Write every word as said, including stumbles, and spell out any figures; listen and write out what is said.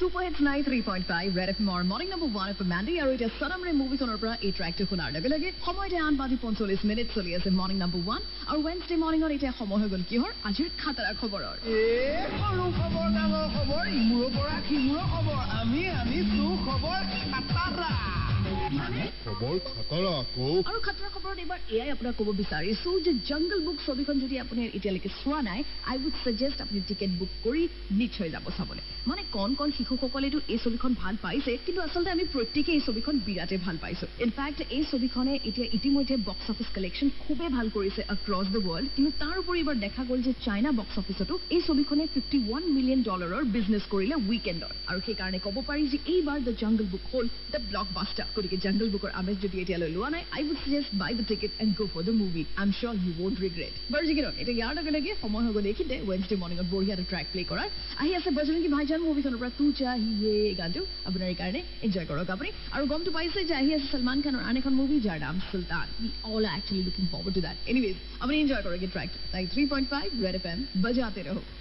Super Hits ninety-three point five Red F M or Morning Number one of Mandy আৰু এটা সদমৰে movies অনৰ পৰা এই ট্ৰেকটো শুনাৰ লগে লগে সময়তে আন বাজি পঞ্চল্লিছ মিনিট চলি আছে মৰ্নিং নাম্বাৰ ওৱান আৰু ওয়েডনেসডে মৰ্নিঙৰ এতিয়া সময় হৈ গ'ল কিহৰ আজিৰ খাতৰা খবৰৰ এ সৰু খবৰ ডাঙৰ খবৰ ইমুৰৰ পৰা সিমুৰৰ খবৰ আমি আনিছো খবৰ খাতৰা মানে খবৰ খাতৰা কো আৰু খাতৰা খবৰত এবাৰ এআই আপোনাক ক'ব বিচাৰিছো যে জংগল বুক ছবিখন যদি আপুনি এতিয়ালৈকে চোৱা নাই আই উড সাজেষ্ট আপুনি টিকেট বুক কৰি নিশ্চয় যাব চাবলৈ মানে কোন কোন শিশুসকলেতো এই ছবিখন ভাল পাইছে কিন্তু আচলতে আমি প্ৰত্যেকই এই ছবিখন বিৰাটে ভাল পাইছো ইনফ্যাক্ট এই ছবিখনে এতিয়া ইতিমধ্যে বক্স অফিচ কালেকশ্যন খুবেই ভাল কৰিছে অক্ৰছ দ্য ৱৰ্ল্ড কিন্তু তাৰ উপৰি এবাৰ দেখা গ'ল যে চাইনা বক্স অফিচতো এই ছবিখনে ফিফটি ওৱান মিলিয়ন ডলাৰৰ বিজনেছ কৰিলে উইকেণ্ডৰ আৰু সেইকাৰণে ক'ব পাৰি যে এইবাৰ দ্য জংগল বুক হ'ল দ্য ব্লকবাষ্টাৰ গতিকে জংগল বুকৰ আমেজ যদি এতিয়ালৈ লোৱা নাই I would suggest buy the ticket and go for the movie I am sure you won't regret বাৰু যি কি নহওক এতিয়া ইয়াৰ লগে লগে সময় হৈ গ'ল এইখিনিতে ৱেডনেসডে মৰ্নিঙত বঢ়িয়া এটা ট্ৰেক প্লে কৰাৰ আহি আছে বজৰংগী ভাইজান মুভিখনৰ পৰা তু চাহিয়ে গানটো আপোনাৰ কাৰণে এনজয় কৰক আপুনি আৰু গমটো পাইছে যে আহি আছে সলমান খানৰ আন এখন মুভি যাৰ নাম Sultan we all actually looking forward to that anyways আপুনি এনজয় কৰক এই track ninety-three point five Red FM এম বজাতে ৰহো